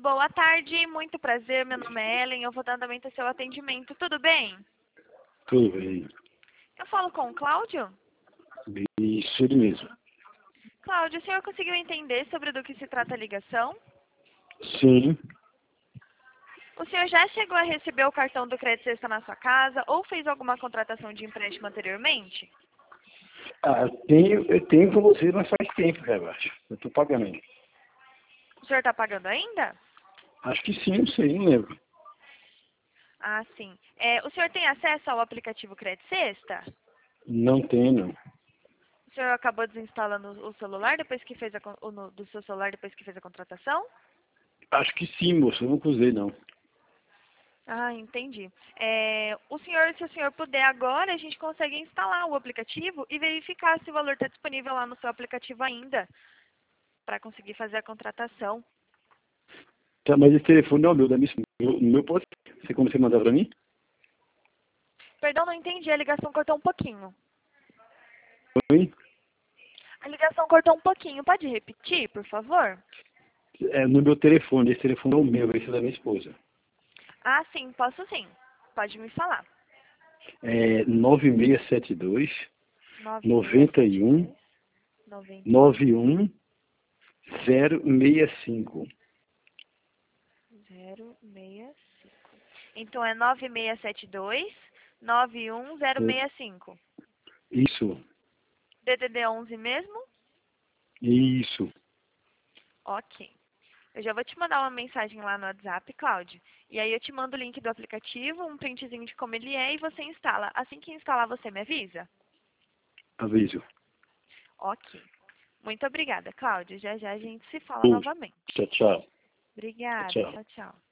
Boa tarde, muito prazer. Meu nome é Ellen, eu vou dar andamento ao seu atendimento. Tudo bem? Tudo bem. Eu falo com o Cláudio? Isso, ele mesmo. Cláudio, o senhor conseguiu entender sobre do que se trata a ligação? Sim. O senhor já chegou a receber o cartão do Crédito Sexta na sua casa ou fez alguma contratação de empréstimo anteriormente? Eu tenho com você, mas faz tempo, Rebaixo. Eu estou pagando ainda. O senhor está pagando ainda? Acho que sim, não sei, não lembro. Ah, sim. O senhor tem acesso ao aplicativo Crédito Sexta? Não tenho. O senhor acabou desinstalando o celular depois que fez do seu celular depois que fez a contratação? Acho que sim, moço. Eu nunca usei, não. Ah, entendi. Se o senhor puder agora, a gente consegue instalar o aplicativo e verificar se o valor está disponível lá no seu aplicativo ainda, para conseguir fazer a contratação. Tá, mas esse telefone não é o meu, da minha esposa. O meu pode ser. Você como você mandar pra mim? Perdão, não entendi, a ligação cortou um pouquinho. Oi? A ligação cortou um pouquinho, pode repetir, por favor? É no meu telefone. Esse telefone é o meu, esse é da minha esposa. Ah, sim, posso sim. Pode me falar. É 9672 91 9672 91 91 065. 065. Então é 9672 91065. Isso. DDD 11 mesmo? Isso. Ok. Eu já vou te mandar uma mensagem lá no WhatsApp, Cláudio. E aí eu te mando o link do aplicativo, um printzinho de como ele é e você instala. Assim que instalar, você me avisa? Aviso. Ok. Muito obrigada, Cláudio. Já já a gente se fala Bom, novamente. tchau, tchau. Obrigada. Tchau. Tchau, tchau.